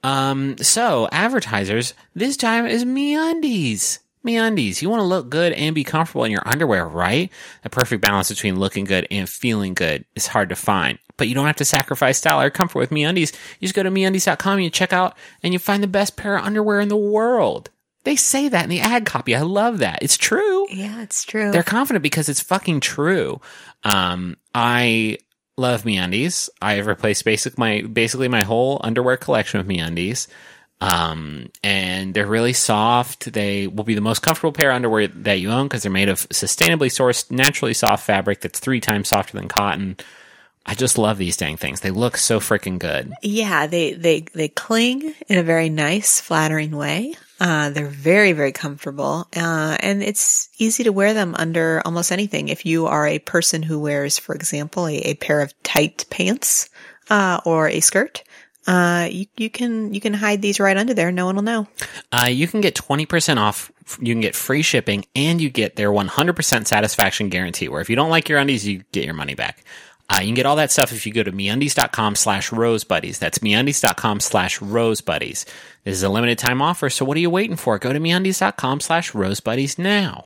So advertisers, this time is MeUndies. MeUndies. You want to look good and be comfortable in your underwear, right? The perfect balance between looking good and feeling good is hard to find. But you don't have to sacrifice style or comfort with MeUndies. You just go to MeUndies.com and you check out and you find the best pair of underwear in the world. They say that in the ad copy. I love that. It's true. Yeah, it's true. They're confident because it's fucking true. I love MeUndies. I have replaced basically my whole underwear collection with MeUndies. And they're really soft. They will be the most comfortable pair of underwear that you own because they're made of sustainably sourced, naturally soft fabric that's 3 times softer than cotton. I just love these dang things. They look so freaking good. Yeah, they cling in a very nice, flattering way. They're very, very comfortable. And it's easy to wear them under almost anything. If you are a person who wears, for example, a pair of tight pants, or a skirt, you can hide these right under there. No one will know. You can get 20% off. You can get free shipping and you get their 100% satisfaction guarantee, where if you don't like your undies, you get your money back. You can get all that stuff if you go to MeUndies.com/RoseBuddies. That's MeUndies.com/RoseBuddies. This is a limited time offer, so what are you waiting for? Go to MeUndies.com/RoseBuddies now.